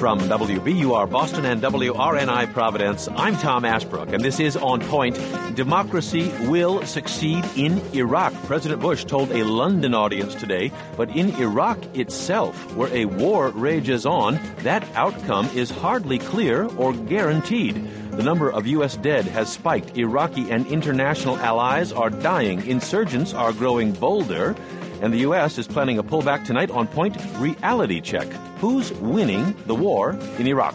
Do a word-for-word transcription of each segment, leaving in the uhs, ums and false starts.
From W B U R Boston and W R N I Providence, I'm Tom Ashbrook, and this is On Point. Democracy will succeed in Iraq. President Bush told a London audience today, but in Iraq itself, where a war rages on, that outcome is hardly clear or guaranteed. The number of U S dead has spiked. Iraqi and international allies are dying. Insurgents are growing bolder. And the U S is planning a pullback tonight. On Point reality check. Who's winning the war in Iraq?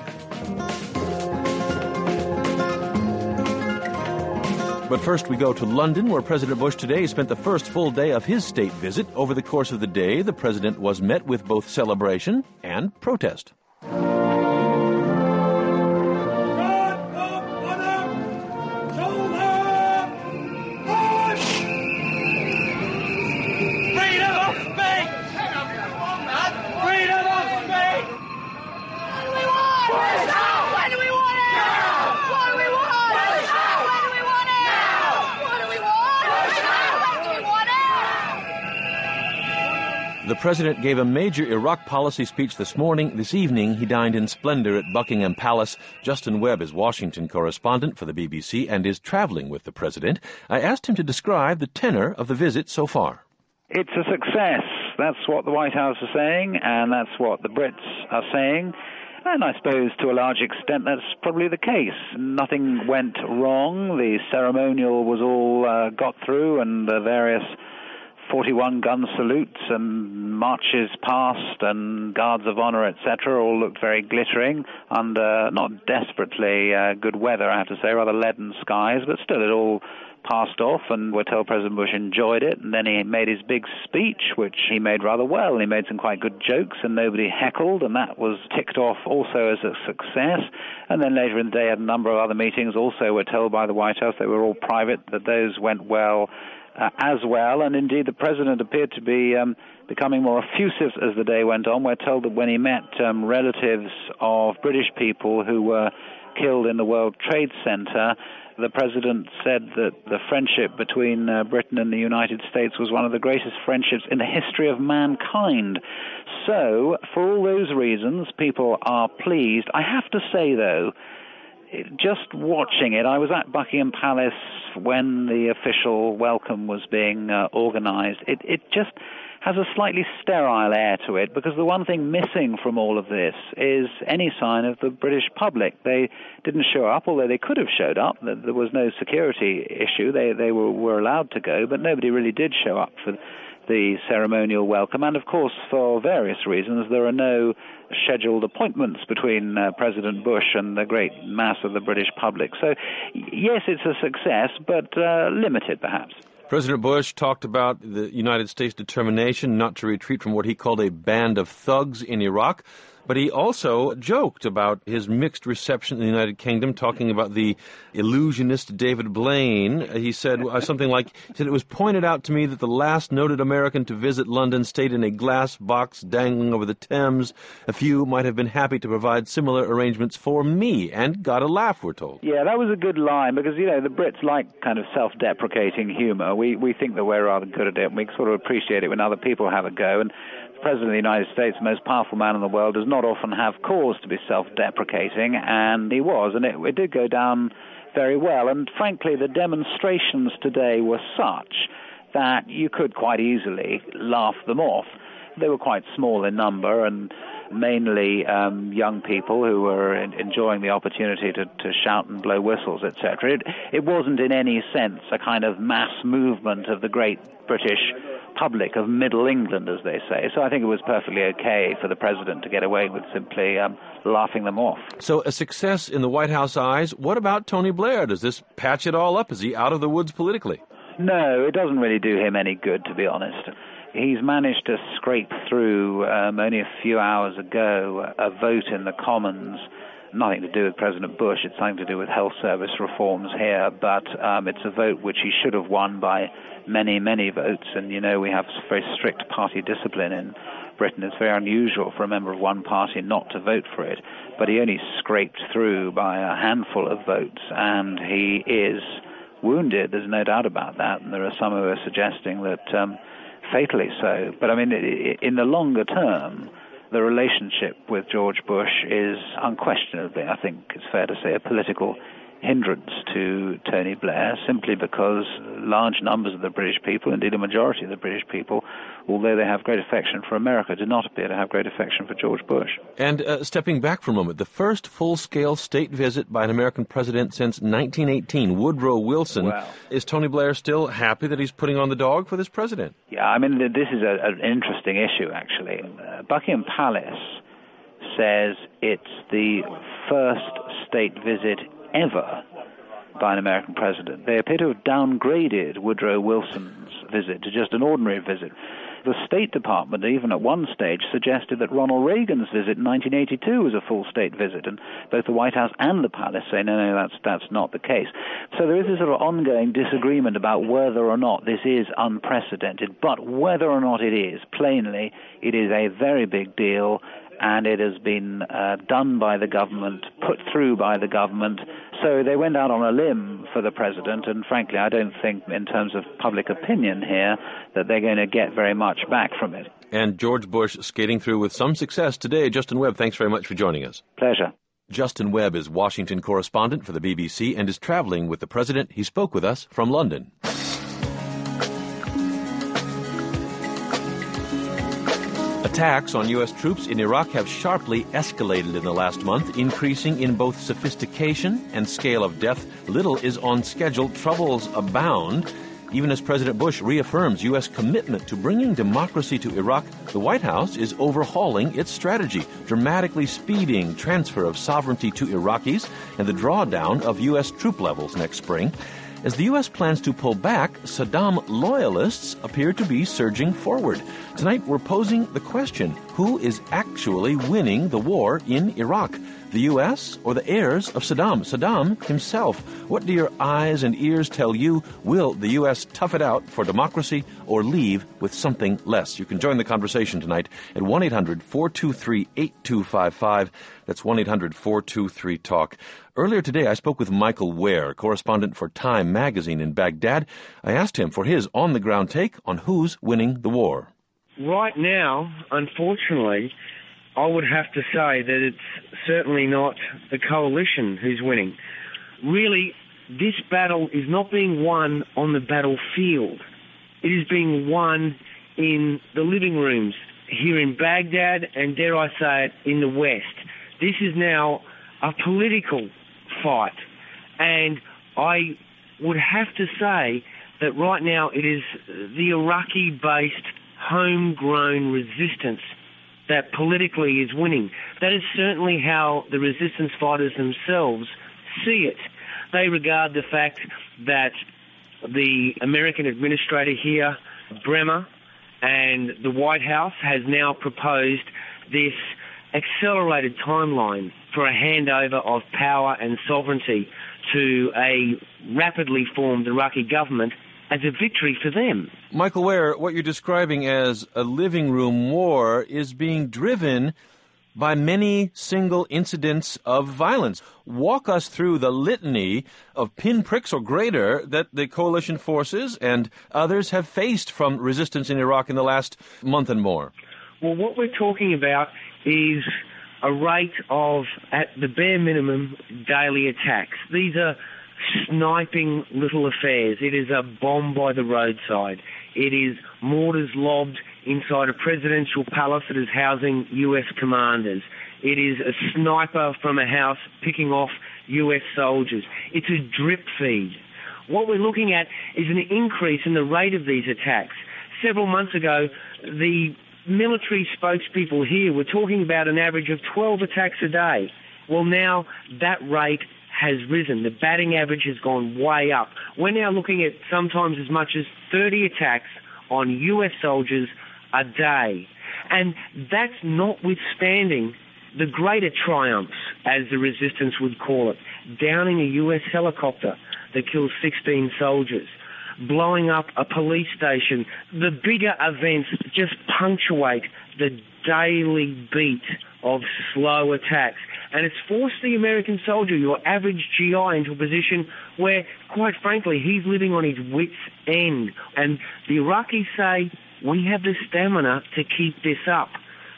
But first we go to London, where President Bush today spent the first full day of his state visit. Over the course of the day, the president was met with both celebration and protest. The president gave a major Iraq policy speech this morning. This evening, he dined in splendor at Buckingham Palace. Justin Webb is Washington correspondent for the B B C and is traveling with the president. I asked him to describe the tenor of the visit so far. It's a success. That's what the White House is saying, and that's what the Brits are saying. And I suppose to a large extent that's probably the case. Nothing went wrong. The ceremonial was all uh, got through, and the various forty-one gun salutes and marches past and guards of honor, et cetera, all looked very glittering under not desperately uh, good weather, I have to say, rather leaden skies, but still it all passed off, and we're told President Bush enjoyed it. And then he made his big speech, which he made rather well. He made some quite good jokes, and nobody heckled, and that was ticked off also as a success. And then later in the day, had a number of other meetings. Also, we're told by the White House, they were all private, that those went well Uh, as well, and indeed the president appeared to be um, becoming more effusive as the day went on. We're told that when he met um, relatives of British people who were killed in the World Trade Center, the president said that the friendship between uh, Britain and the United States was one of the greatest friendships in the history of mankind. So, for all those reasons, people are pleased. I have to say, though, just watching it, I was at Buckingham Palace when the official welcome was being uh, organized. It, it just has a slightly sterile air to it, because the one thing missing from all of this is any sign of the British public. They didn't show up, although they could have showed up. There was no security issue. They, they were, were allowed to go, but nobody really did show up for the ceremonial welcome. And, of course, for various reasons, there are no scheduled appointments between uh, President Bush and the great mass of the British public. So, yes, it's a success, but uh, limited, perhaps. President Bush talked about the United States' determination not to retreat from what he called a band of thugs in Iraq. But he also joked about his mixed reception in the United Kingdom, talking about the illusionist David Blaine. He said something like, he said, "It was pointed out to me that the last noted American to visit London stayed in a glass box dangling over the Thames. A few might have been happy to provide similar arrangements for me," and got a laugh, we're told. Yeah, that was a good line, because, you know, the Brits like kind of self-deprecating humor. We, we think that we're rather good at it, and we sort of appreciate it when other people have a go. And the President of the United States, the most powerful man in the world, does not often have cause to be self-deprecating, and he was, and it, it did go down very well. And frankly, the demonstrations today were such that you could quite easily laugh them off. They were quite small in number, and mainly um, young people who were in, enjoying the opportunity to, to shout and blow whistles, et cetera. It, it wasn't in any sense a kind of mass movement of the great British public of Middle England, as they say. So I think it was perfectly okay for the president to get away with simply um, laughing them off. So a success in the White House eyes. What about Tony Blair? Does this patch it all up? Is he out of the woods politically? No, it doesn't really do him any good, to be honest. He's managed to scrape through, um, only a few hours ago, a vote in the Commons. Nothing to do with President Bush. It's something to do with health service reforms here. But um, it's a vote which he should have won by many, many votes. And, you know, we have very strict party discipline in Britain. It's very unusual for a member of one party not to vote for it. But he only scraped through by a handful of votes. And he is wounded. There's no doubt about that. And there are some who are suggesting that um, fatally so. But, I mean, in the longer term, the relationship with George Bush is unquestionably, I think it's fair to say, a political hindrance to Tony Blair, simply because large numbers of the British people, indeed a majority of the British people, although they have great affection for America, do not appear to have great affection for George Bush. And uh, stepping back for a moment, the first full-scale state visit by an American president since nineteen eighteen, Woodrow Wilson. Wow. Is Tony Blair still happy that he's putting on the dog for this president? Yeah, I mean, this is a, an interesting issue, actually. Uh, Buckingham Palace says it's the first state visit ever by an American president. They appear to have downgraded Woodrow Wilson's visit to just an ordinary visit. The State Department, even at one stage, suggested that Ronald Reagan's visit in nineteen eighty-two was a full state visit, and both the White House and the Palace say, no, no, that's that's not the case. So there is a sort of ongoing disagreement about whether or not this is unprecedented, but whether or not it is, plainly, it is a very big deal, and it has been uh, done by the government, put through by the government. So they went out on a limb for the president, and frankly, I don't think, in terms of public opinion here, that they're going to get very much back from it. And George Bush skating through with some success today. Justin Webb, thanks very much for joining us. Pleasure. Justin Webb is Washington correspondent for the B B C and is traveling with the president. He spoke with us from London. Attacks on U S troops in Iraq have sharply escalated in the last month, increasing in both sophistication and scale of death. Little is on schedule. Troubles abound. Even as President Bush reaffirms U S commitment to bringing democracy to Iraq, the White House is overhauling its strategy, dramatically speeding transfer of sovereignty to Iraqis and the drawdown of U S troop levels next spring. As the U S plans to pull back, Saddam loyalists appear to be surging forward. Tonight, we're posing the question, who is actually winning the war in Iraq? The U S or the heirs of Saddam? Saddam himself. What do your eyes and ears tell you? Will the U S tough it out for democracy or leave with something less? You can join the conversation tonight at one eight hundred four two three eight two five five. That's one eight hundred four two three talk. Earlier today, I spoke with Michael Ware, correspondent for Time magazine in Baghdad. I asked him for his on-the-ground take on who's winning the war. Right now, unfortunately, I would have to say that it's certainly not the coalition who's winning. Really, this battle is not being won on the battlefield. It is being won in the living rooms here in Baghdad and, dare I say it, in the West. This is now a political fight, and I would have to say that right now it is the Iraqi-based homegrown resistance that politically is winning. That is certainly how the resistance fighters themselves see it. They regard the fact that the American administrator here, Bremer, and the White House has now proposed this accelerated timeline for a handover of power and sovereignty to a rapidly formed Iraqi government as a victory for them. Michael Ware, what you're describing as a living room war is being driven by many single incidents of violence. Walk us through the litany of pinpricks or greater that the coalition forces and others have faced from resistance in Iraq in the last month and more. Well, what we're talking about is a rate of, at the bare minimum, daily attacks. These are sniping little affairs. It is a bomb by the roadside. It is mortars lobbed inside a presidential palace that is housing U S commanders. It is a sniper from a house picking off U S soldiers. It's a drip feed. What we're looking at is an increase in the rate of these attacks. Several months ago, the military spokespeople here were talking about an average of twelve attacks a day. Well, now that rate has risen. The batting average has gone way up. We're now looking at sometimes as much as thirty attacks on U S soldiers a day. And that's notwithstanding the greater triumphs, as the resistance would call it, downing a U S helicopter that kills sixteen soldiers, blowing up a police station. The bigger events just punctuate the daily beat of slow attacks. And it's forced the American soldier, your average G I, into a position where, quite frankly, he's living on his wits' end. And the Iraqis say, we have the stamina to keep this up.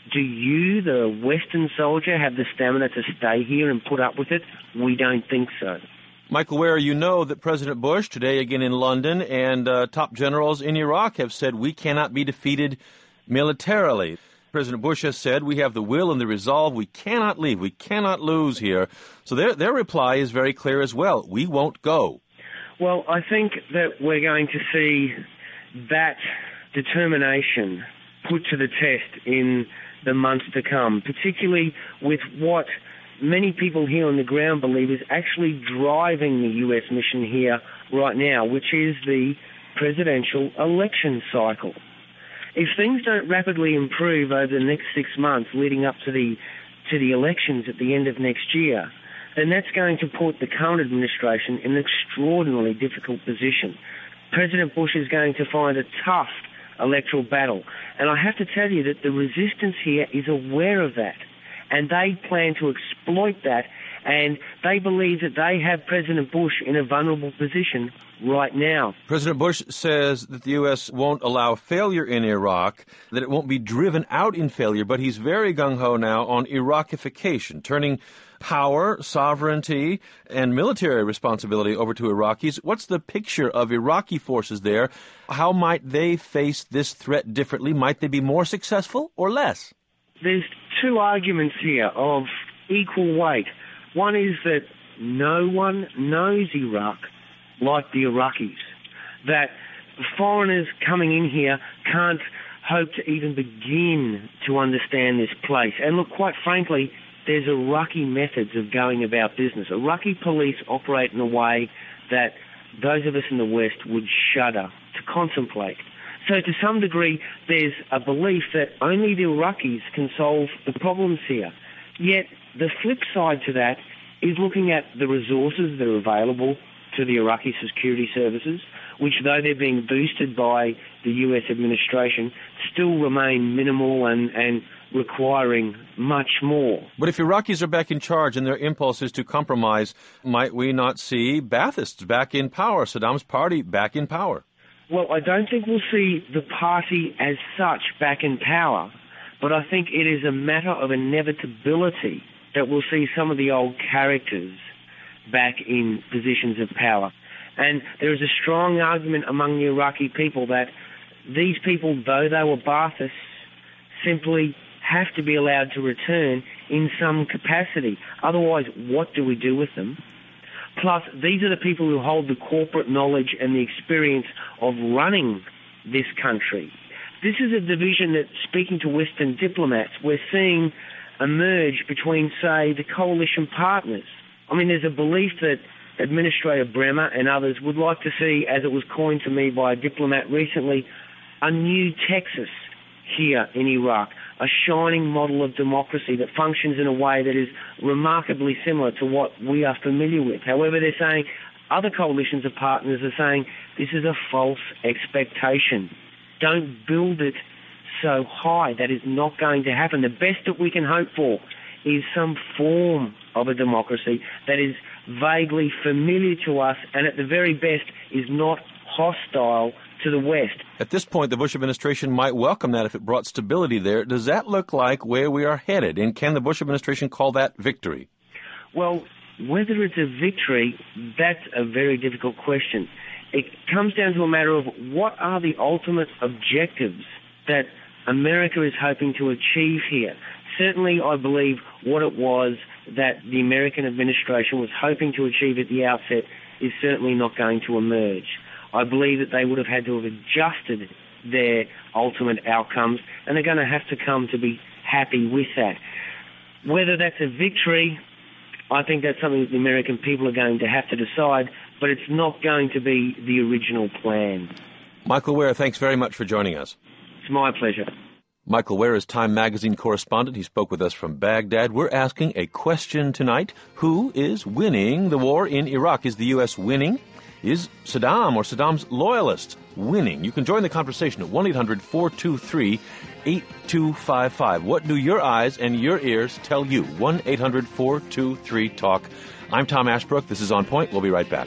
Do you, the Western soldier, have the stamina to stay here and put up with it? We don't think so. Michael Wear, you know that President Bush, today again in London, and uh, top generals in Iraq have said we cannot be defeated militarily. President Bush has said we have the will and the resolve. We cannot leave. We cannot lose here. So their their reply is very clear as well. We won't go. Well, I think that we're going to see that determination put to the test in the months to come, particularly with what many people here on the ground believe is actually driving the U S mission here right now, which is the presidential election cycle. If things don't rapidly improve over the next six months leading up to the to the elections at the end of next year, then that's going to put the current administration in an extraordinarily difficult position. President Bush is going to find a tough electoral battle. And I have to tell you that the resistance here is aware of that. And they plan to exploit that. And they believe that they have President Bush in a vulnerable position right now. President Bush says that the U S won't allow failure in Iraq, that it won't be driven out in failure, but he's very gung-ho now on Iraqification, turning power, sovereignty, and military responsibility over to Iraqis. What's the picture of Iraqi forces there? How might they face this threat differently? Might they be more successful or less? There's two arguments here of equal weight. One is that no one knows Iraq like the Iraqis, that foreigners coming in here can't hope to even begin to understand this place. And look, quite frankly, there's Iraqi methods of going about business. Iraqi police operate in a way that those of us in the West would shudder to contemplate. So to some degree, there's a belief that only the Iraqis can solve the problems here. Yet the flip side to that is looking at the resources that are available to the Iraqi security services, which, though they're being boosted by the U S administration, still remain minimal and, and requiring much more. But if Iraqis are back in charge and their impulse is to compromise, might we not see Baathists back in power, Saddam's party back in power? Well, I don't think we'll see the party as such back in power, but I think it is a matter of inevitability that we'll see some of the old characters back in positions of power. And there is a strong argument among the Iraqi people that these people, though they were Baathists, simply have to be allowed to return in some capacity. Otherwise, what do we do with them? Plus, these are the people who hold the corporate knowledge and the experience of running this country. This is a division that, speaking to Western diplomats, we're seeing emerge between, say, the coalition partners. I mean, there's a belief that Administrator Bremer and others would like to see, as it was coined to me by a diplomat recently, a new Texas here in Iraq, a shining model of democracy that functions in a way that is remarkably similar to what we are familiar with. However, they're saying, other coalitions of partners are saying, this is a false expectation. Don't build it so high. That is not going to happen. The best that we can hope for is some form of a democracy that is vaguely familiar to us and at the very best is not hostile to the West. At this point, the Bush administration might welcome that if it brought stability there. Does that look like where we are headed? And can the Bush administration call that victory? Well, whether it's a victory, that's a very difficult question. It comes down to a matter of what are the ultimate objectives that America is hoping to achieve here. Certainly, I believe what it was that the American administration was hoping to achieve at the outset is certainly not going to emerge. I believe that they would have had to have adjusted their ultimate outcomes, and they're going to have to come to be happy with that. Whether that's a victory, I think that's something that the American people are going to have to decide, but it's not going to be the original plan. Michael Wear, thanks very much for joining us. It's my pleasure. Michael Wear is Time magazine correspondent. He spoke with us from Baghdad. We're asking a question tonight. Who is winning the war in Iraq? Is the U S winning? Is Saddam or Saddam's loyalists winning? You can join the conversation at one eight hundred four two three eight two five five. What do your eyes and your ears tell you? one eight hundred four two three talk. I'm Tom Ashbrook. This is On Point. We'll be right back.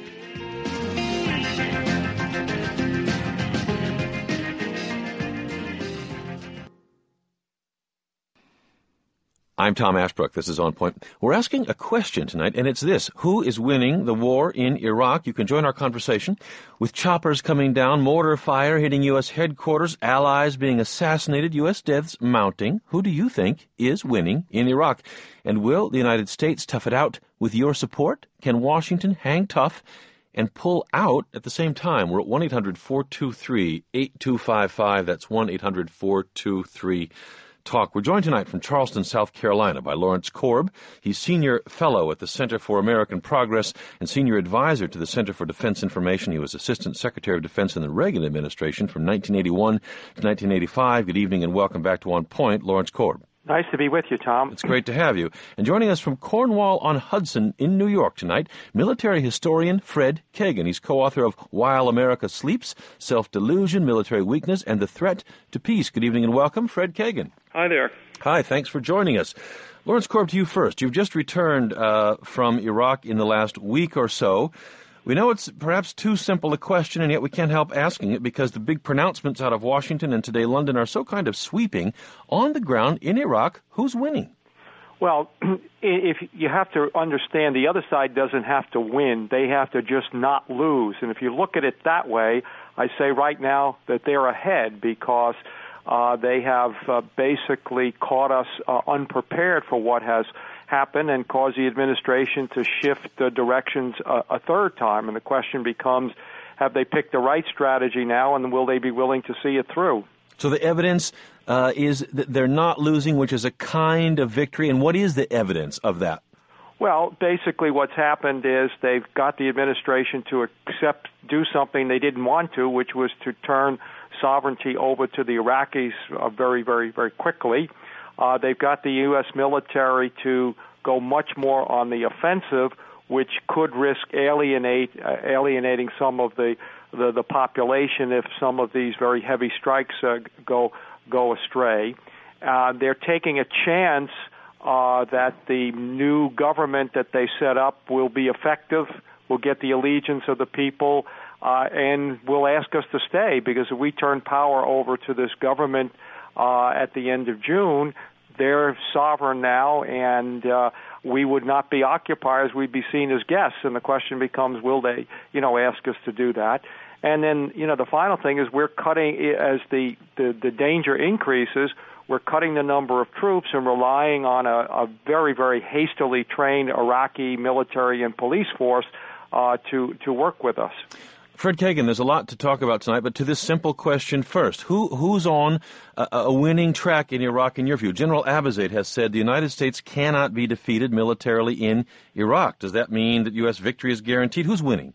I'm Tom Ashbrook. This is On Point. We're asking a question tonight, and it's this. Who is winning the war in Iraq? You can join our conversation with choppers coming down, mortar fire hitting U S headquarters, allies being assassinated, U S deaths mounting. Who do you think is winning in Iraq? And will the United States tough it out with your support? Can Washington hang tough and pull out at the same time? We're at one eight hundred four two three eight two five five. That's one eight hundred four two three Talk. We're joined tonight from Charleston, South Carolina by Lawrence Korb. He's Senior Fellow at the Center for American Progress and Senior Advisor to the Center for Defense Information. He was Assistant Secretary of Defense in the Reagan administration from nineteen eighty-one to nineteen eighty-five. Good evening and welcome back to On Point, Lawrence Korb. Nice to be with you, Tom. It's great to have you. And joining us from Cornwall-on-Hudson in New York tonight, military historian Fred Kagan. He's co-author of While America Sleeps, Self-Delusion, Military Weakness, and the Threat to Peace. Good evening and welcome, Fred Kagan. Hi there. Hi, thanks for joining us. Lawrence Korb, to you first. You've just returned uh, from Iraq in the last week or so. We know it's perhaps too simple a question, and yet we can't help asking it because the big pronouncements out of Washington and today London are so kind of sweeping. On the ground in Iraq, who's winning? Well, if you have to understand, the other side doesn't have to win. They have to just not lose. And if you look at it that way, I say right now that they're ahead because uh, they have uh, basically caught us uh, unprepared for what has happen and cause the administration to shift the directions a, a third time. And the question becomes, have they picked the right strategy now, and will they be willing to see it through? So the evidence uh, is that they're not losing, which is a kind of victory. And what is the evidence of that? Well, basically what's happened is they've got the administration to accept, do something they didn't want to, which was to turn sovereignty over to the Iraqis uh, very, very, very quickly. Uh, they've got the U S military to go much more on the offensive, which could risk alienate, uh, alienating some of the, the, the population if some of these very heavy strikes uh, go go astray. Uh, they're taking a chance uh, that the new government that they set up will be effective, will get the allegiance of the people, uh, and will ask us to stay, because if we turn power over to this government Uh, at the end of June, they're sovereign now, and uh, we would not be occupiers. We'd be seen as guests, and the question becomes, will they, you know, ask us to do that? And then, you know, the final thing is we're cutting, as the, the, the danger increases, we're cutting the number of troops and relying on a, a very, very hastily trained Iraqi military and police force uh, to, to work with us. Fred Kagan, there's a lot to talk about tonight, but to this simple question first. Who Who's on a, a winning track in Iraq, in your view? General Abizaid has said the United States cannot be defeated militarily in Iraq. Does that mean that U S victory is guaranteed? Who's winning?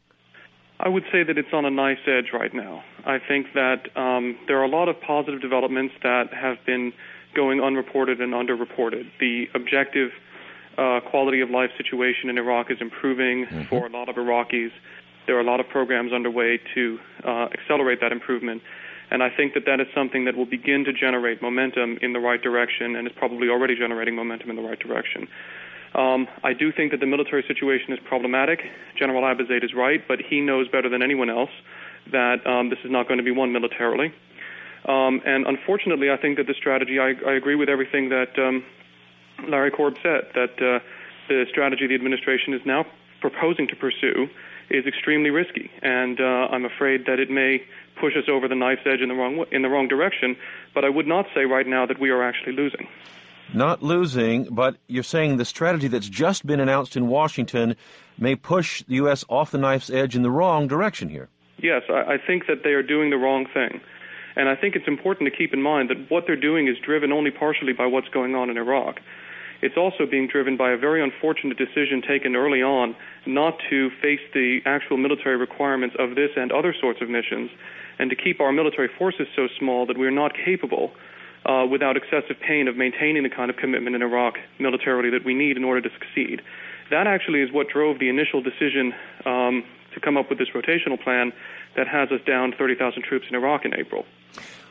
I would say that it's on a knife's edge right now. I think that um, there are a lot of positive developments that have been going unreported and underreported. The objective uh, quality of life situation in Iraq is improving mm-hmm. for a lot of Iraqis. There are a lot of programs underway to uh, accelerate that improvement, and I think that that is something that will begin to generate momentum in the right direction, and is probably already generating momentum in the right direction. Um, I do think that the military situation is problematic. General Abizaid is right, but he knows better than anyone else that um, this is not going to be won militarily. Um, and unfortunately, I think that the strategy, I, I agree with everything that um, Larry Korb said, that uh, the strategy the administration is now proposing to pursue is extremely risky, and uh, I'm afraid that it may push us over the knife's edge in the wrong in the wrong direction. But I would not say right now that we are actually losing. Not losing, but you're saying the strategy that's just been announced in Washington may push the U S off the knife's edge in the wrong direction here. Yes, I, I think that they are doing the wrong thing. And I think it's important to keep in mind that what they're doing is driven only partially by what's going on in Iraq. It's also being driven by a very unfortunate decision taken early on not to face the actual military requirements of this and other sorts of missions, and to keep our military forces so small that we're not capable, uh, without excessive pain, of maintaining the kind of commitment in Iraq militarily that we need in order to succeed. That actually is what drove the initial decision um, to come up with this rotational plan that has us down thirty thousand troops in Iraq in April.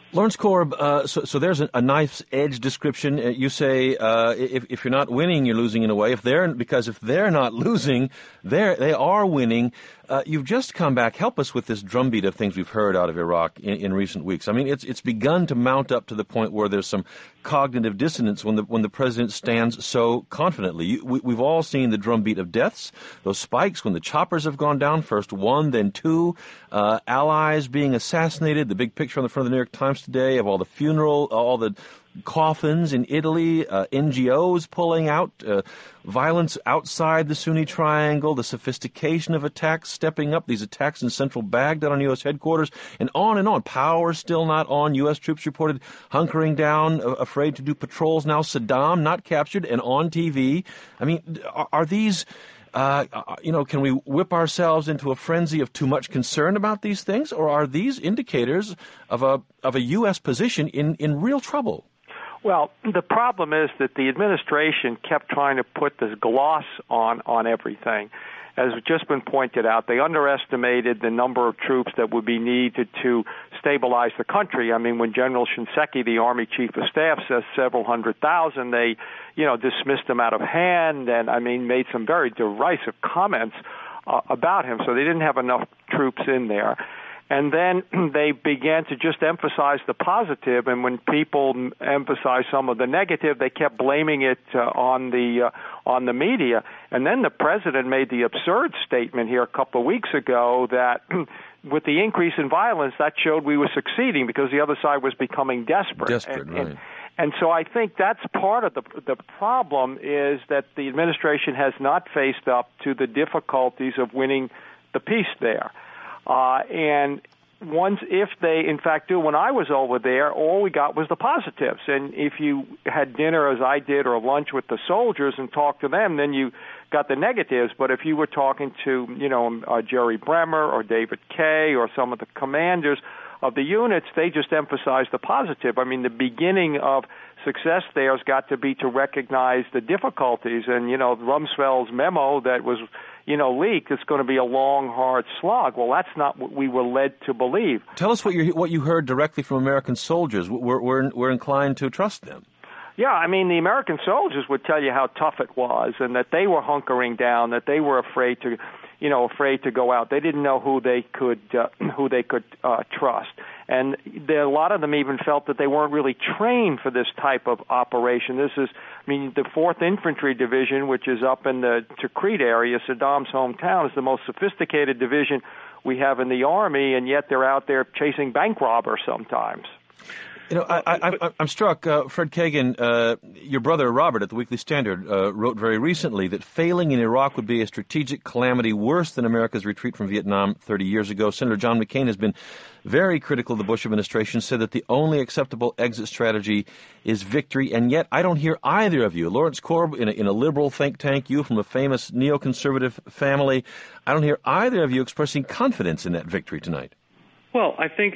Lawrence Korb, uh, so, so there's a, a knife's edge description. Uh, you say uh, if, if you're not winning, you're losing in a way. If they're because if they're not losing, they they are winning. Uh, you've just come back. Help us with this drumbeat of things we've heard out of Iraq in, in recent weeks. I mean, it's it's begun to mount up to the point where there's some cognitive dissonance when the when the president stands so confidently. You, we, we've all seen the drumbeat of deaths, those spikes when the choppers have gone down, first one, then two, uh, allies being assassinated. The big picture on the front of the New York Times today of all the funeral, all the coffins in Italy, uh, N G Os pulling out, uh, violence outside the Sunni Triangle, the sophistication of attacks stepping up, these attacks in central Baghdad on U S headquarters, and on and on. Power still not on. U S troops reported hunkering down, uh, afraid to do patrols. Now Saddam not captured and on T V. I mean, are, are these... Uh, you know, can we whip ourselves into a frenzy of too much concern about these things, or are these indicators of a of a U S position in, in real trouble? Well, the problem is that the administration kept trying to put this gloss on, on everything. As has just been pointed out, they underestimated the number of troops that would be needed to stabilize the country. I mean, when General Shinseki, the Army Chief of Staff, says several hundred thousand, they, you know, dismissed him out of hand and, I mean, made some very derisive comments uh, about him. So they didn't have enough troops in there. And then they began to just emphasize the positive, and when people emphasized some of the negative, they kept blaming it uh, on the uh, on the media. And then the president made the absurd statement here a couple of weeks ago that with the increase in violence, that showed we were succeeding because the other side was becoming desperate. Desperate, and, right. And, and so I think that's part of the the problem is that the administration has not faced up to the difficulties of winning the peace there. Uh, and once, if they in fact do, when I was over there, all we got was the positives. And if you had dinner as I did or lunch with the soldiers and talked to them, then you got the negatives. But if you were talking to, you know, uh, Jerry Bremer or David Kay or some of the commanders of the units, they just emphasized the positive. I mean, the beginning of success there has got to be to recognize the difficulties. And, you know, Rumsfeld's memo that was, you know, leaked, it's going to be a long, hard slog. Well, that's not what we were led to believe. Tell us what you what you heard directly from American soldiers. We're, we're, we're inclined to trust them. Yeah, I mean, the American soldiers would tell you how tough it was and that they were hunkering down, that they were afraid to, you know, afraid to go out. They didn't know who they could uh, who they could uh, trust. And there, a lot of them even felt that they weren't really trained for this type of operation. This is, I mean, the fourth Infantry Division, which is up in the Tikrit area, Saddam's hometown, is the most sophisticated division we have in the Army, and yet they're out there chasing bank robbers sometimes. You know, I, I, I, I'm struck, uh, Fred Kagan, uh, your brother Robert at the Weekly Standard uh, wrote very recently that failing in Iraq would be a strategic calamity worse than America's retreat from Vietnam thirty years ago. Senator John McCain has been very critical of the Bush administration, said that the only acceptable exit strategy is victory, and yet I don't hear either of you. Lawrence Korb in a, in a liberal think tank, you from a famous neoconservative family, I don't hear either of you expressing confidence in that victory tonight. Well, I think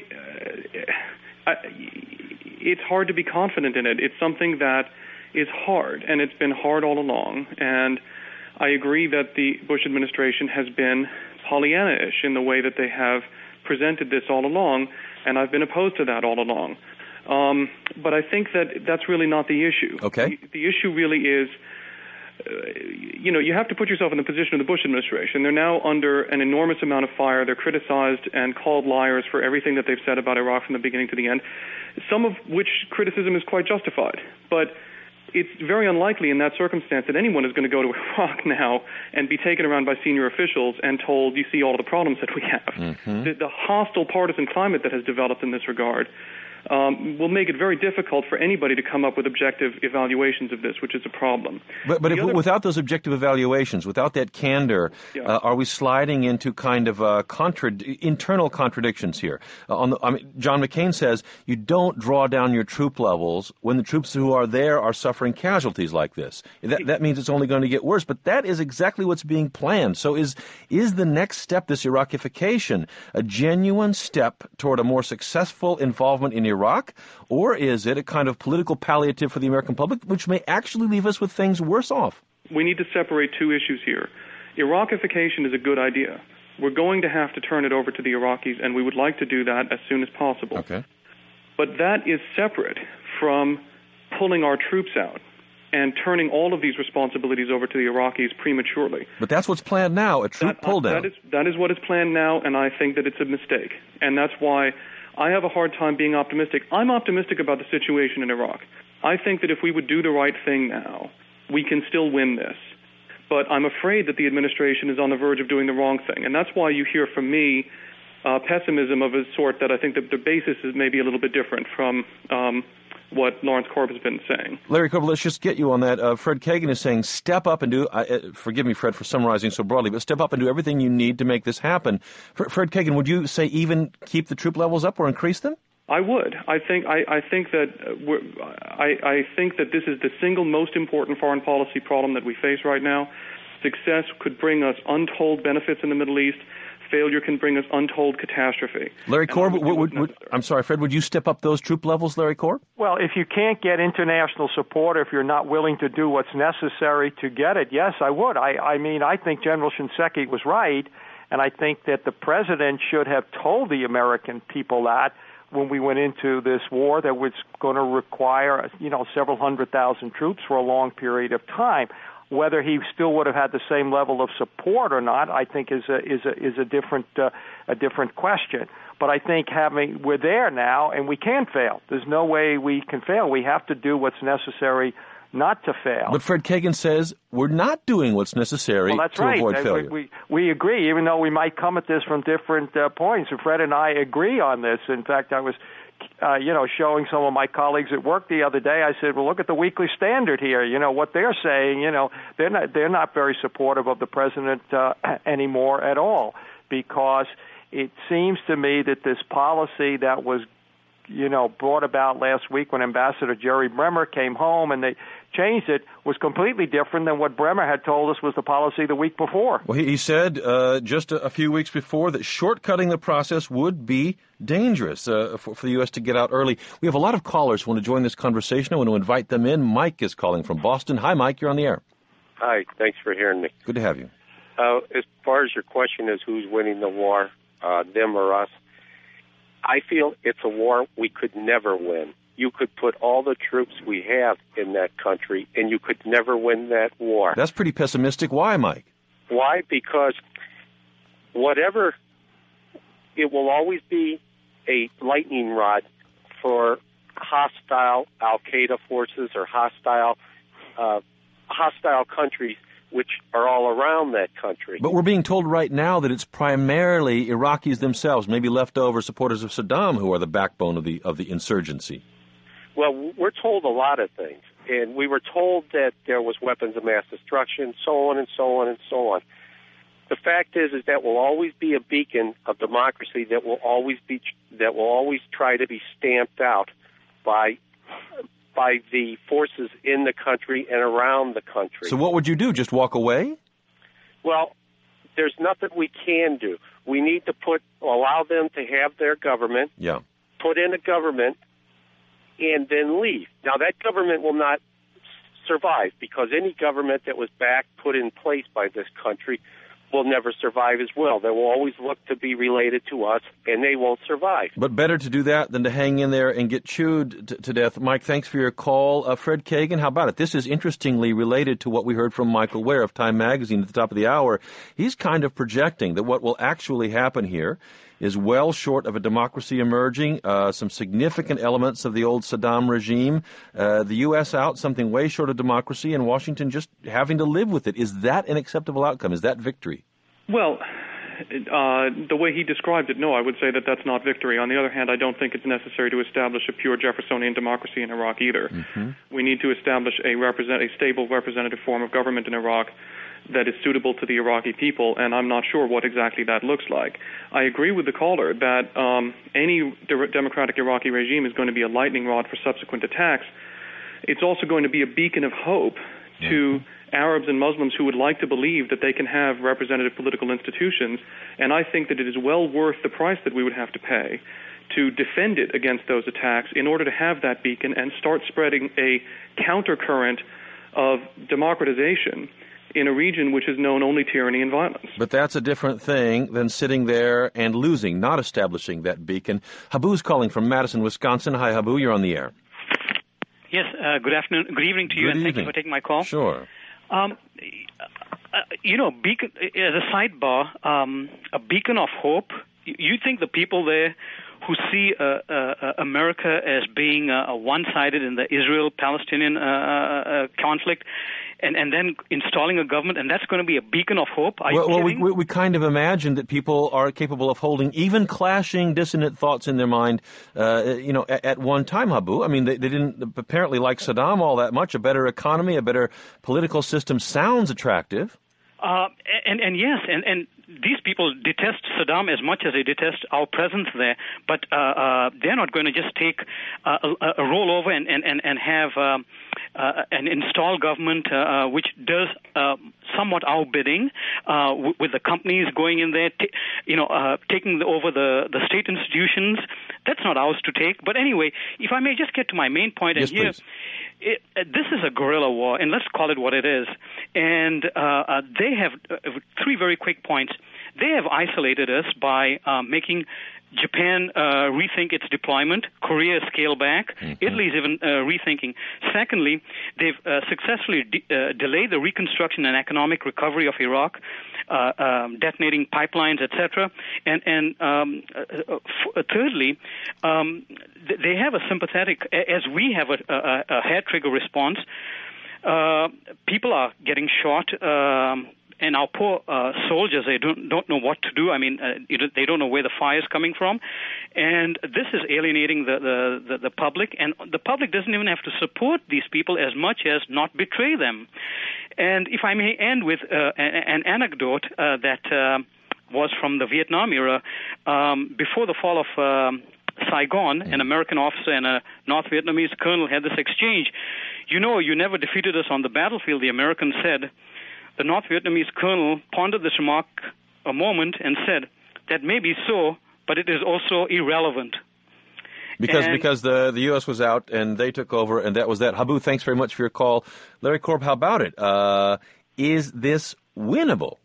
uh, I, it's hard to be confident in it. It's something that is hard, and it's been hard all along. And I agree that the Bush administration has been Pollyanna-ish in the way that they have presented this all along, and I've been opposed to that all along. Um, but I think that that's really not the issue. Okay. The, the issue really is, uh, you know, you have to put yourself in the position of the Bush administration. They're now under an enormous amount of fire. They're criticized and called liars for everything that they've said about Iraq from the beginning to the end, some of which criticism is quite justified. But it's very unlikely in that circumstance that anyone is going to go to Iraq now and be taken around by senior officials and told, you see all of the problems that we have. Mm-hmm. The, the hostile partisan climate that has developed in this regard um, will make it very difficult for anybody to come up with objective evaluations of this, which is a problem. But, but if, other... without those objective evaluations, without that candor, yeah. uh, are we sliding into kind of uh, contra- internal contradictions here? Uh, on the, I mean, John McCain says you don't draw down your troop levels when the troops who are there are suffering casualties like this. That, that means it's only going to get worse. But that is exactly what's being planned. So is is the next step, this Iraqification, a genuine step toward a more successful involvement in Iraq, or is it a kind of political palliative for the American public, which may actually leave us with things worse off? We need to separate two issues here. Iraqification is a good idea. We're going to have to turn it over to the Iraqis, and we would like to do that as soon as possible. Okay. But that is separate from pulling our troops out and turning all of these responsibilities over to the Iraqis prematurely. But that's what's planned now, a troop that, pull down. That is, that is what is planned now, and I think that it's a mistake. And that's why I have a hard time being optimistic. I'm optimistic about the situation in Iraq. I think that if we would do the right thing now, we can still win this. But I'm afraid that the administration is on the verge of doing the wrong thing. And that's why you hear from me uh, pessimism of a sort that I think that the basis is maybe a little bit different from um, what Lawrence Korb has been saying. Larry Korb, let's just get you on that. Uh, Fred Kagan is saying step up and do, uh, forgive me, Fred, for summarizing so broadly, but step up and do everything you need to make this happen. F- Fred Kagan, would you say even keep the troop levels up or increase them? I would. I think. I, I think that. Uh, we're, I, I think that this is the single most important foreign policy problem that we face right now. Success could bring us untold benefits in the Middle East. Failure can bring us untold catastrophe. Larry Korb, would, would, would, I'm sorry, Fred, would you step up those troop levels, Larry Korb? Well, if you can't get international support, if you're not willing to do what's necessary to get it, yes, I would. I, I mean, I think General Shinseki was right, and I think that the president should have told the American people that when we went into this war that was going to require, you know, several hundred thousand troops for a long period of time. Whether he still would have had the same level of support or not, I think is a is a is a different uh, a different question. But I think having we're there now, and we can't fail. There's no way we can fail. We have to do what's necessary not to fail. But Fred Kagan says we're not doing what's necessary well, that's to right. avoid failure. We, we we agree, even though we might come at this from different uh, points. And Fred and I agree on this. In fact, I was. Uh, you know, showing some of my colleagues at work the other day, I said, well, look at the Weekly Standard here. You know, what they're saying, you know, they're not, they're not very supportive of the president uh, anymore at all, because it seems to me that this policy that was, you know, brought about last week when Ambassador Jerry Bremer came home and they changed it was completely different than what Bremer had told us was the policy the week before. Well, he, he said uh, just a, a few weeks before that shortcutting the process would be dangerous uh, for, for the U S to get out early. We have a lot of callers who want to join this conversation. I want to invite them in. Mike is calling from Boston. Hi, Mike. You're on the air. Hi. Thanks for hearing me. Good to have you. Uh, as far as your question is who's winning the war, uh, them or us, I feel it's a war we could never win. You could put all the troops we have in that country, and you could never win that war. That's pretty pessimistic. Why, Mike? Why? Because whatever, it will always be a lightning rod for hostile Al-Qaeda forces or hostile uh, hostile countries which are all around that country. But we're being told right now that it's primarily Iraqis themselves, maybe leftover supporters of Saddam, who are the backbone of the of the insurgency. Well, we're told a lot of things, and we were told that there was weapons of mass destruction, so on and so on and so on. The fact is, is that will always be a beacon of democracy that will always be that will always try to be stamped out by by the forces in the country and around the country. So what would you do? Just walk away? Well, there's nothing we can do. We need to put allow them to have their government. Yeah. Put in a government. And then leave. Now, that government will not survive because any government that was back put in place by this country will never survive as well. They will always look to be related to us, and they won't survive. But better to do that than to hang in there and get chewed t- to death. Mike, thanks for your call. Uh, Fred Kagan, how about it? This is interestingly related to what we heard from Michael Ware of Time Magazine at the top of the hour. He's kind of projecting that what will actually happen here is well short of a democracy emerging, uh, some significant elements of the old Saddam regime, uh, the U S out, something way short of democracy, and Washington just having to live with it. Is that an acceptable outcome? Is that victory? Well, uh, the way he described it, no, I would say that that's not victory. On the other hand, I don't think it's necessary to establish a pure Jeffersonian democracy in Iraq either. Mm-hmm. We need to establish a, represent- a stable representative form of government in Iraq that is suitable to the Iraqi people, and I'm not sure what exactly that looks like. I agree with the caller that um, any de- democratic Iraqi regime is going to be a lightning rod for subsequent attacks. It's also going to be a beacon of hope to mm-hmm. Arabs and Muslims who would like to believe that they can have representative political institutions, and I think that it is well worth the price that we would have to pay to defend it against those attacks in order to have that beacon and start spreading a countercurrent of democratization in a region which has known only tyranny and violence. But that's a different thing than sitting there and losing, not establishing that beacon. Habu's calling from Madison, Wisconsin. Hi, Habu, you're on the air. Yes, uh, good afternoon, good evening to you, Good and thank evening. you for taking my call. Sure. Um, uh, you know, beacon, as a sidebar, um, a beacon of hope. You think the people there who see uh, uh, America as being uh, one-sided in the Israel-Palestinian uh, uh, conflict, and, and then installing a government, and that's going to be a beacon of hope? Are well, you well kidding? we, we kind of imagine that people are capable of holding even clashing, dissonant thoughts in their mind, uh, you know, at, at one time, Habu. I mean, they, they didn't apparently like Saddam all that much. A better economy, a better political system sounds attractive. Uh, and, and yes, and, and these people detest Saddam as much as they detest our presence there, but uh, uh, they're not going to just take uh, a, a rollover and, and, and have uh, uh, an installed government uh, which does uh, somewhat our bidding, uh, w- with the companies going in there, t- you know, uh, taking over the, the state institutions. That's not ours to take. But anyway, if I may just get to my main point, Yes, and here, please. It, uh, this is a guerrilla war, and let's call it what it is. And uh, uh, they have uh, three very quick points. They have isolated us by uh, making Japan uh, rethink its deployment, Korea scale back, mm-hmm. Italy's even uh, rethinking. Secondly, they've uh, successfully de- uh, delayed the reconstruction and economic recovery of Iraq, uh, um, detonating pipelines, et cetera. And, and um, uh, f- thirdly, um, th- they have a sympathetic, as we have a, a, a hair trigger response. Uh, people are getting shot. Um, And our poor uh, soldiers, they don't don't know what to do. I mean, uh, you know, they don't know where the fire is coming from. And this is alienating the, the, the, the public. And the public doesn't even have to support these people as much as not betray them. And if I may end with uh, an anecdote uh, that uh, was from the Vietnam era. Um, before the fall of um, Saigon, an American officer and a North Vietnamese colonel had this exchange. You know, you never defeated us on the battlefield, the American said. The North Vietnamese colonel pondered this remark a moment and said, that may be so, but it is also irrelevant. Because and, because the, the U S was out and they took over, and that was that. Habu, thanks very much for your call. Larry Korb, how about it? Uh, is this winnable?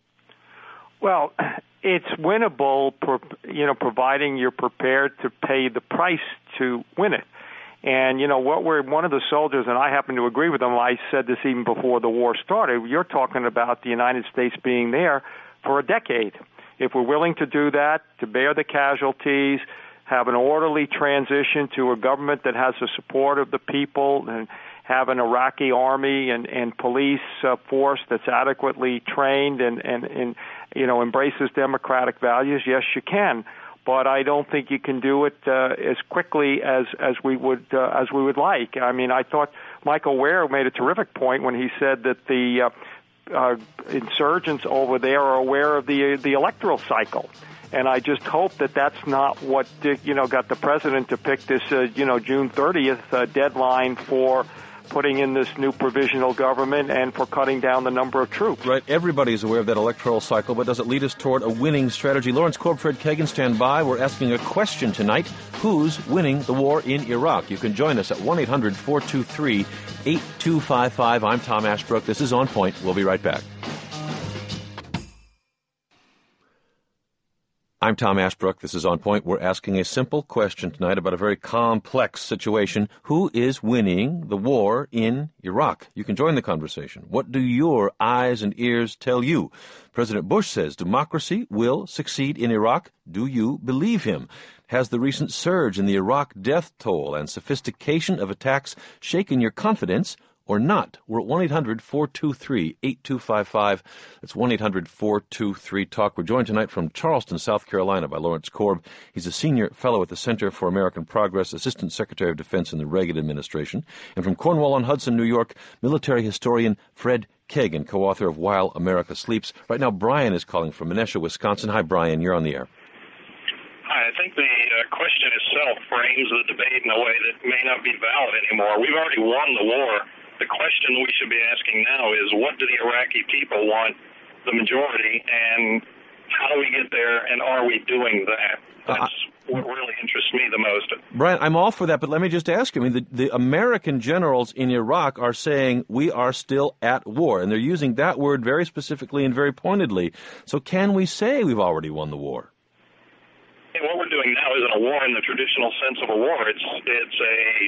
Well, it's winnable, you know, providing you're prepared to pay the price to win it. And, you know, what we're, one of the soldiers, and I happen to agree with them, I said this even before the war started, you're talking about the United States being there for a decade. If we're willing to do that, to bear the casualties, have an orderly transition to a government that has the support of the people, and have an Iraqi army and, and police uh, force that's adequately trained and, and, and, you know, embraces democratic values, yes, you can. But I don't think you can do it uh, as quickly as as we would uh, as we would like. I mean, I thought Michael Ware made a terrific point when he said that the uh, uh, insurgents over there are aware of the the electoral cycle, and I just hope that that's not what you know got the president to pick this uh, you know June thirtieth uh, deadline for putting in this new provisional government and for cutting down the number of troops. Right. Everybody is aware of that electoral cycle, but does it lead us toward a winning strategy? Lawrence Korb, Fred Kagan, stand by. We're asking a question tonight. Who's winning the war in Iraq? You can join us at one eight hundred four two three eight two five five. I'm Tom Ashbrook. This is On Point. We'll be right back. I'm Tom Ashbrook. This is On Point. We're asking a simple question tonight about a very complex situation. Who is winning the war in Iraq? You can join the conversation. What do your eyes and ears tell you? President Bush says democracy will succeed in Iraq. Do you believe him? Has the recent surge in the Iraq death toll and sophistication of attacks shaken your confidence or not? We're at one eight hundred four two three eight two five five. That's one eight hundred four two three talk. We're joined tonight from Charleston, South Carolina by Lawrence Korb. He's a senior fellow at the Center for American Progress, Assistant Secretary of Defense in the Reagan administration. And from Cornwall-on-Hudson, New York, military historian Fred Kagan, co-author of While America Sleeps. Right now, Brian is calling from Menasha, Wisconsin. Hi, Brian. You're on the air. Hi, I think the uh, question itself frames the debate in a way that may not be valid anymore. We've already won the war. The question we should be asking now is, what do the Iraqi people want, the majority, and how do we get there, and are we doing that? That's uh, what really interests me the most. Brian, I'm all for that, but let me just ask you. I mean, the, the American generals in Iraq are saying we are still at war, and they're using that word very specifically and very pointedly. So can we say we've already won the war? And what we're doing now isn't a war in the traditional sense of a war. It's it's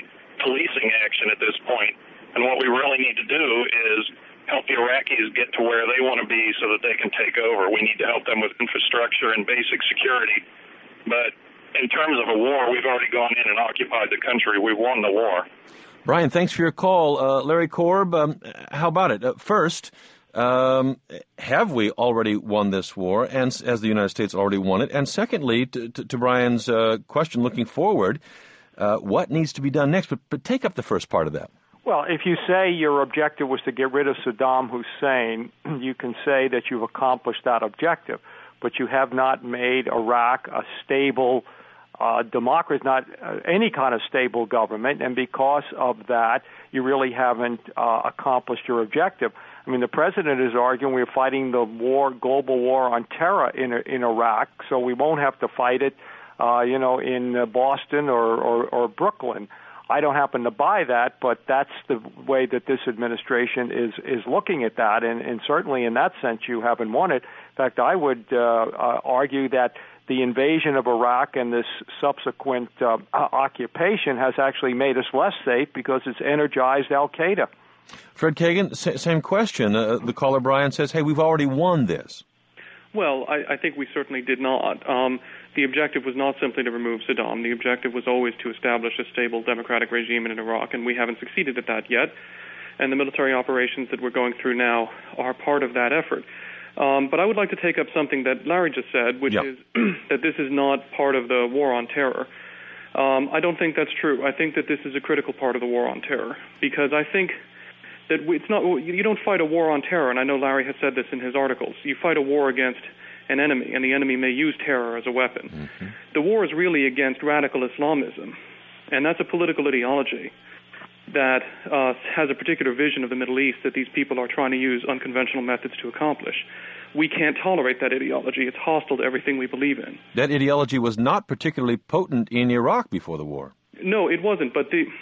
a policing action at this point. And what we really need to do is help the Iraqis get to where they want to be so that they can take over. We need to help them with infrastructure and basic security. But in terms of a war, we've already gone in and occupied the country. We've won the war. Brian, thanks for your call. Uh, Larry Korb, um, how about it? Uh, first, um, have we already won this war, and has the United States already won it? And secondly, to, to, to Brian's uh, question looking forward, uh, what needs to be done next? But, but take up the first part of that. Well, if you say your objective was to get rid of Saddam Hussein, you can say that you've accomplished that objective, but you have not made Iraq a stable uh, democracy, not uh, any kind of stable government, and because of that, you really haven't uh, accomplished your objective. I mean, the president is arguing we're fighting the war, global war on terror in in Iraq, so we won't have to fight it, uh, you know, in uh, Boston or, or, or Brooklyn. I don't happen to buy that, but that's the way that this administration is is looking at that, and, and certainly in that sense, you haven't won it. In fact, I would uh, uh, argue that the invasion of Iraq and this subsequent uh, occupation has actually made us less safe because it's energized al-Qaeda. Fred Kagan, same question. Uh, the caller, Brian, says, hey, we've already won this. Well, I, I think we certainly did not. Um, the objective was not simply to remove Saddam. The objective was always to establish a stable democratic regime in Iraq, and we haven't succeeded at that yet. And the military operations that we're going through now are part of that effort. Um, but I would like to take up something that Larry just said, which yep. is that this is not part of the war on terror. Um, I don't think that's true. I think that this is a critical part of the war on terror, because I think that it's not, you don't fight a war on terror, and I know Larry has said this in his articles. You fight a war against an enemy, and the enemy may use terror as a weapon. Mm-hmm. The war is really against radical Islamism, and that's a political ideology that uh, has a particular vision of the Middle East that these people are trying to use unconventional methods to accomplish. We can't tolerate that ideology. It's hostile to everything we believe in. That ideology was not particularly potent in Iraq before the war. No, it wasn't, but the...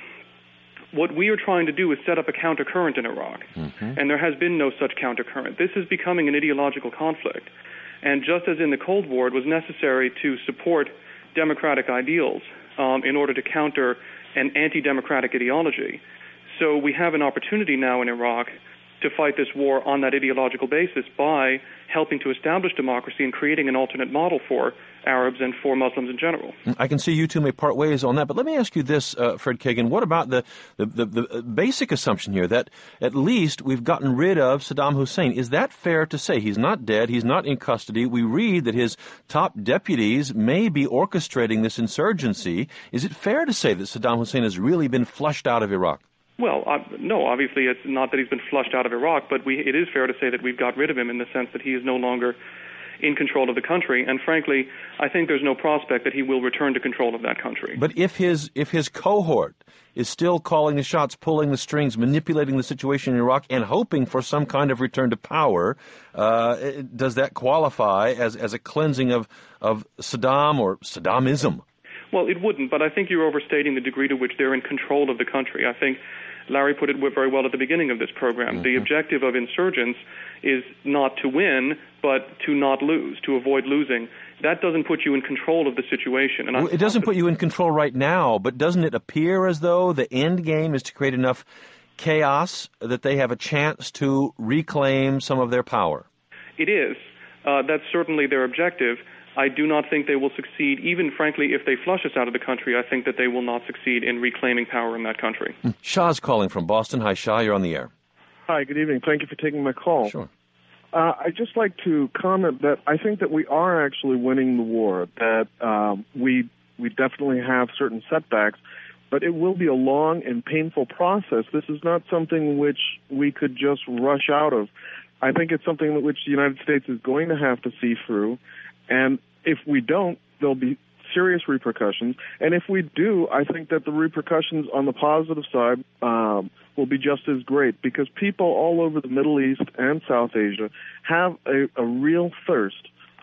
What we are trying to do is set up a countercurrent in Iraq, mm-hmm. and there has been no such countercurrent. This is becoming an ideological conflict, and just as in the Cold War, it was necessary to support democratic ideals um, in order to counter an anti-democratic ideology. So we have an opportunity now in Iraq to fight this war on that ideological basis by helping to establish democracy and creating an alternate model for Arabs and for Muslims in general. I can see you two may part ways on that, but let me ask you this, uh, Fred Kagan. What about the, the, the, the basic assumption here that at least we've gotten rid of Saddam Hussein? Is that fair to say? He's not dead. He's not in custody. We read that his top deputies may be orchestrating this insurgency. Is it fair to say that Saddam Hussein has really been flushed out of Iraq? Well, uh, no, obviously it's not that he's been flushed out of Iraq, but we, it is fair to say that we've got rid of him in the sense that he is no longer in control of the country. And frankly, I think there's no prospect that he will return to control of that country. But if his if his cohort is still calling the shots, pulling the strings, manipulating the situation in Iraq, and hoping for some kind of return to power, uh, does that qualify as, as a cleansing of, of Saddam or Saddamism? Well, it wouldn't, but I think you're overstating the degree to which they're in control of the country. I think Larry put it very well at the beginning of this program. Mm-hmm. The objective of insurgents is not to win, but to not lose, to avoid losing. That doesn't put you in control of the situation. And well, it doesn't put you in control right now, but doesn't it appear as though the end game is to create enough chaos that they have a chance to reclaim some of their power? It is. Uh, that's certainly their objective. I do not think they will succeed, even, frankly, if they flush us out of the country. I think that they will not succeed in reclaiming power in that country. Shah's calling from Boston. Hi, Shah. You're on the air. Hi, good evening. Thank you for taking my call. Sure. Uh, I'd just like to comment that I think that we are actually winning the war, that um, we we definitely have certain setbacks, but it will be a long and painful process. This is not something which we could just rush out of. I think it's something which the United States is going to have to see through, and if we don't, there'll be serious repercussions. And if we do, I think that the repercussions on the positive side um, will be just as great, because people all over the Middle East and South Asia have a, a real thirst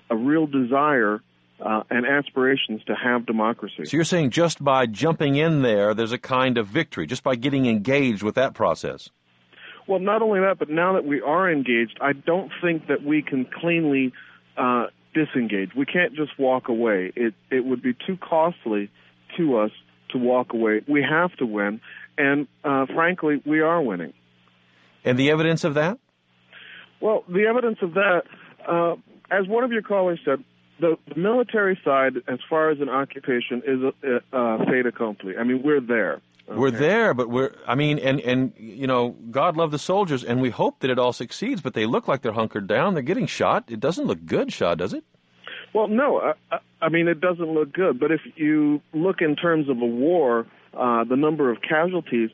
a real desire uh, and aspirations to have democracy. So you're saying just by jumping in there, there's a kind of victory, just by getting engaged with that process? Well, not only that, but now that we are engaged, I don't think that we can cleanly uh, disengage. We can't just walk away. It it would be too costly to us to walk away. We have to win, and uh, frankly, we are winning. And the evidence of that? Well, the evidence of that, uh, as one of your callers said, the, the military side, as far as an occupation, is a, a, a fait accompli. I mean, we're there. Okay. We're there, but we're, I mean, and, and, you know, God love the soldiers, and we hope that it all succeeds, but they look like they're hunkered down. They're getting shot. It doesn't look good, Shah, does it? Well, no. I, I mean, it doesn't look good. But if you look in terms of a war, uh, the number of casualties,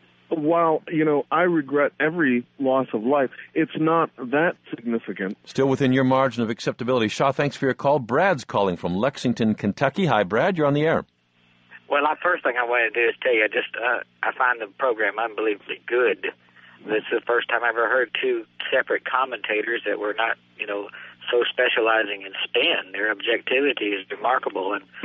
while, you know, I regret every loss of life, it's not that significant. Still within your margin of acceptability. Shah, thanks for your call. Brad's calling from Lexington, Kentucky. Hi, Brad. You're on the air. Well, the first thing I want to do is tell you, I just uh, I find the program unbelievably good. This is the first time I've ever heard two separate commentators that were not, you know, so specializing in spin. Their objectivity is remarkable, and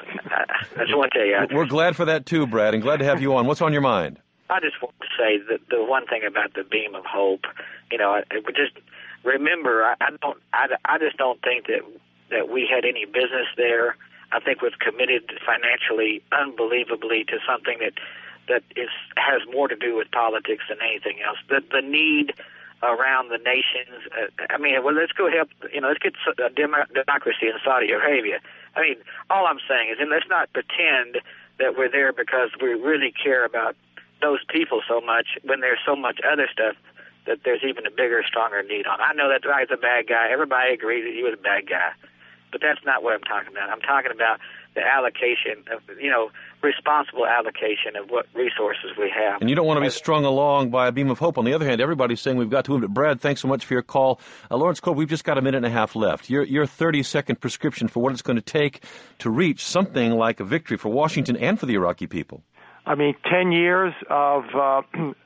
I, I just want to tell you. We're glad for that too, Brad, and glad to have you on. What's on your mind? I just want to say that the one thing about the beam of hope, you know, I, I just remember, I, I don't, I, I just don't think that that we had any business there. I think we've committed financially, unbelievably, to something that that is has more to do with politics than anything else. The the need around the nations. Uh, I mean, well, let's go help. You know, let's get a dem- democracy in Saudi Arabia. I mean, all I'm saying is, and let's not pretend that we're there because we really care about those people so much when there's so much other stuff that there's even a bigger, stronger need on. I know that guy's a bad guy. Everybody agrees that he was a bad guy. But that's not what I'm talking about. I'm talking about the allocation of, you know, responsible allocation of what resources we have. And you don't want to be strung along by a beam of hope. On the other hand, everybody's saying we've got to move it. Brad, thanks so much for your call. Uh, Lawrence Korb, we've just got a minute and a half left. Your your thirty-second prescription for what it's going to take to reach something like a victory for Washington and for the Iraqi people. I mean, ten years of uh,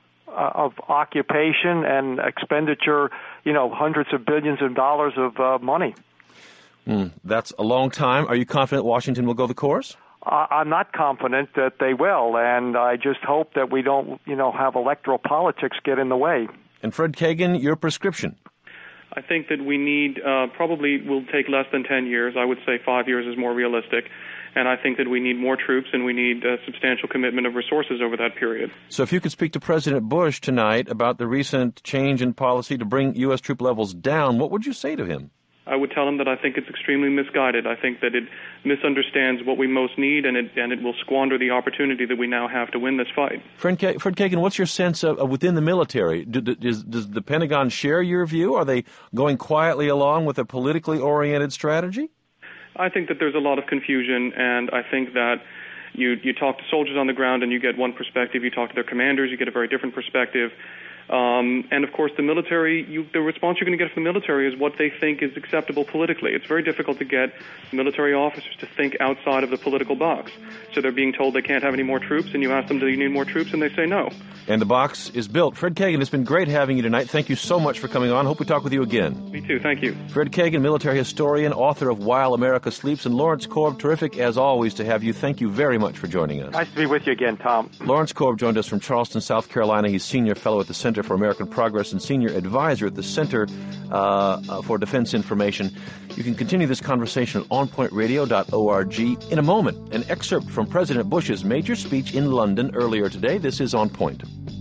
of occupation and expenditure, you know, hundreds of billions of dollars of uh, money. Mm, that's a long time. Are you confident Washington will go the course? Uh, I'm not confident that they will, and I just hope that we don't, you know, have electoral politics get in the way. And Fred Kagan, your prescription? I think that we need, uh, probably will take less than ten years. I would say five years is more realistic. And I think that we need more troops and we need a substantial commitment of resources over that period. So if you could speak to President Bush tonight about the recent change in policy to bring U S troop levels down, what would you say to him? I would tell him that I think it's extremely misguided. I think that it misunderstands what we most need, and it and it will squander the opportunity that we now have to win this fight. Fred, K- Fred Kagan, what's your sense of, of within the military? Do, do, does, does the Pentagon share your view? Are they going quietly along with a politically oriented strategy? I think that there's a lot of confusion, and I think that you you talk to soldiers on the ground and you get one perspective. You talk to their commanders, you get a very different perspective. Um, and, of course, the military, you, the response you're going to get from the military is what they think is acceptable politically. It's very difficult to get military officers to think outside of the political box. So they're being told they can't have any more troops, and you ask them, do you need more troops? And they say no. And the box is built. Fred Kagan, it's been great having you tonight. Thank you so much for coming on. Hope we talk with you again. Me too. Thank you. Fred Kagan, military historian, author of While America Sleeps, and Lawrence Korb, terrific as always to have you. Thank you very much for joining us. Nice to be with you again, Tom. Lawrence Korb joined us from Charleston, South Carolina. He's senior fellow at the Center for American Progress and senior advisor at the Center uh, for Defense Information. You can continue this conversation at on point radio dot org. In a moment, an excerpt from President Bush's major speech in London earlier today. This is On Point.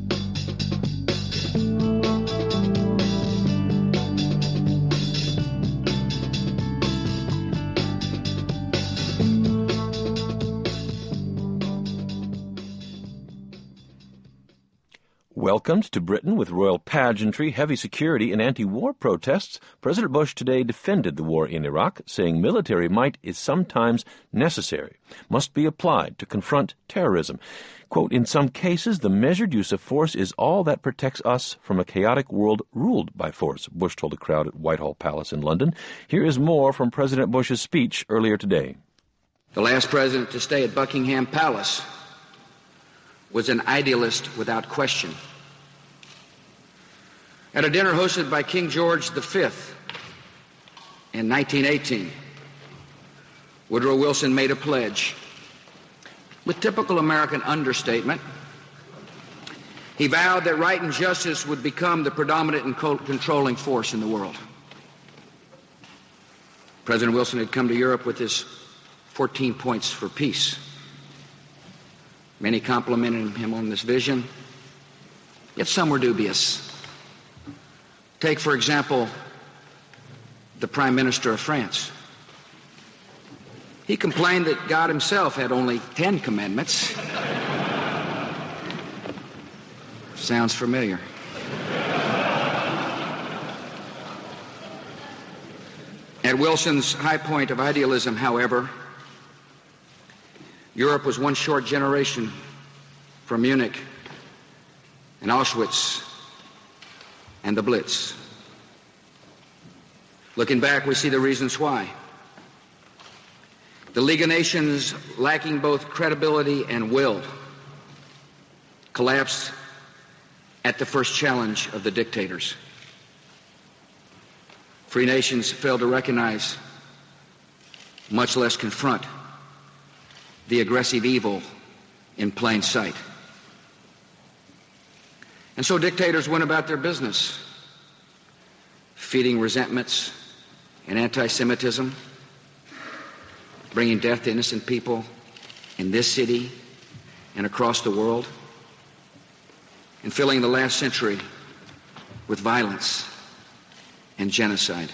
Welcomed to Britain with royal pageantry, heavy security, and anti-war protests, President Bush today defended the war in Iraq, saying military might is sometimes necessary, must be applied to confront terrorism. Quote, in some cases, the measured use of force is all that protects us from a chaotic world ruled by force, Bush told a crowd at Whitehall Palace in London. Here is more from President Bush's speech earlier today. The last president to stay at Buckingham Palace was an idealist without question. At a dinner hosted by King George the Fifth, In nineteen eighteen, Woodrow Wilson made a pledge. With typical American understatement, he vowed that right and justice would become the predominant and controlling force in the world. President Wilson had come to Europe with his fourteen points for peace. Many complimented him on this vision, yet some were dubious. Take, for example, the Prime Minister of France. He complained that God himself had only ten commandments. Sounds familiar. At Wilson's high point of idealism, however, Europe was one short generation from Munich and Auschwitz and the Blitz. Looking back, we see the reasons why. The League of Nations, lacking both credibility and will, collapsed at the first challenge of the dictators. Free nations failed to recognize, much less confront, the aggressive evil in plain sight. And so dictators went about their business, feeding resentments and anti-Semitism, bringing death to innocent people in this city and across the world, and filling the last century with violence and genocide.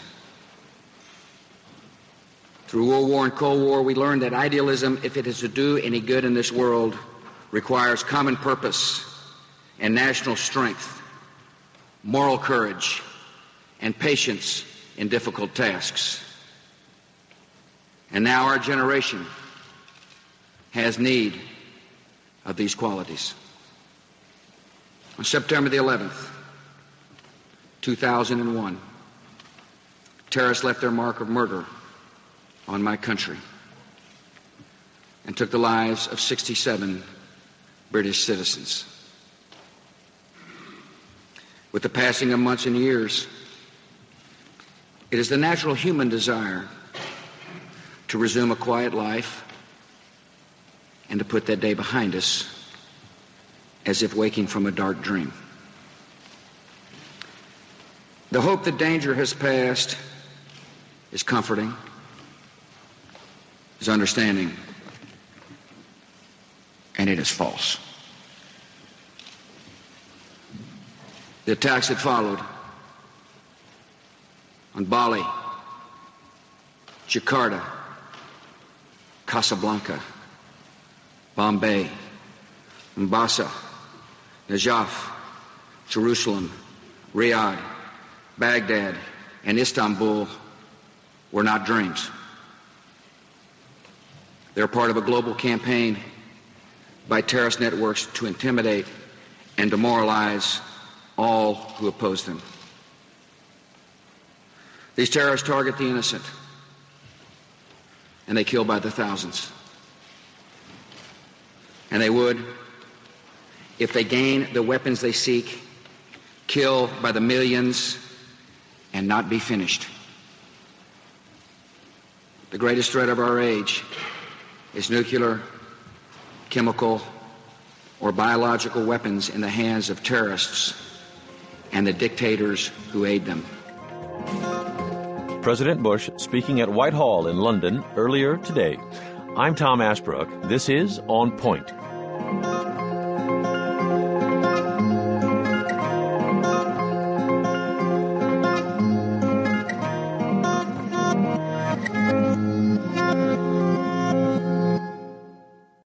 Through World War and Cold War, we learned that idealism, if it is to do any good in this world, requires common purpose and national strength, moral courage, and patience in difficult tasks. And now our generation has need of these qualities. On September the eleventh, two thousand one, terrorists left their mark of murder on my country and took the lives of sixty-seven British citizens. With the passing of months and years, it is the natural human desire to resume a quiet life and to put that day behind us as if waking from a dark dream. The hope that danger has passed is comforting, is understanding, and it is false. The attacks that followed on Bali, Jakarta, Casablanca, Bombay, Mombasa, Najaf, Jerusalem, Riyadh, Baghdad, and Istanbul were not dreams. They're part of a global campaign by terrorist networks to intimidate and demoralize all who oppose them. These terrorists target the innocent, and they kill by the thousands. And they would, if they gain the weapons they seek, kill by the millions and not be finished. The greatest threat of our age is nuclear, chemical, or biological weapons in the hands of terrorists and the dictators who aid them. President Bush speaking at Whitehall in London earlier today. I'm Tom Ashbrook. This is On Point.